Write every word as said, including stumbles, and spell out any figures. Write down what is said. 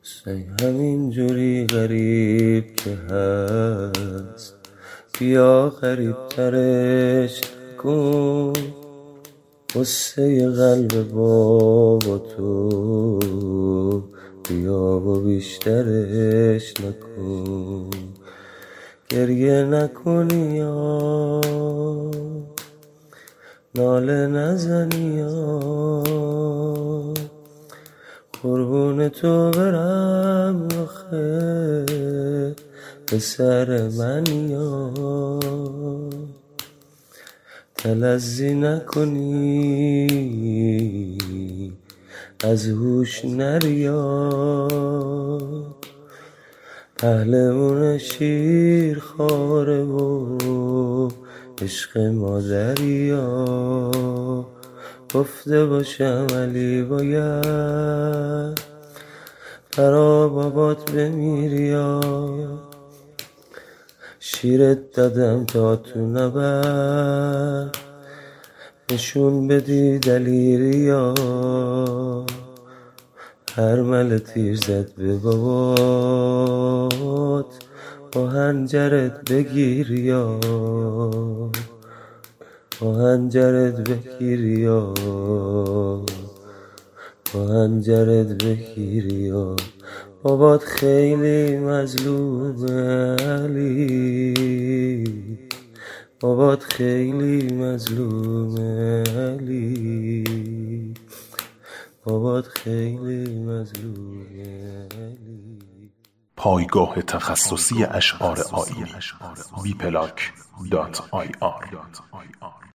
همین جوری غریب که هست بیا غریب ترش کن، قصه قلب بابا تو بیا و بیشترش نکن. گریه نکنی یا ناله نزنی یا قربون تو برم آخه به سر من یا تلذی نکنی از هوش نریا، پهلوان شیر خواره و عشق مادریا. گفته باشم علی باید برا بابات بمیریا، شیرت دادم تا تو نبر نشون بدی دلیریا. هر مل تیر زد به بابات با هنجرت بگیر یا با هنجرت بگیر یا با هنجرت بگیر یا. بابات خیلی مظلومه علی، بابات خیلی مظلومه علی، بابات خیلی مظلومه علی. پایگاه تخصصی اشعار آیینی بی پلاک دات آی آر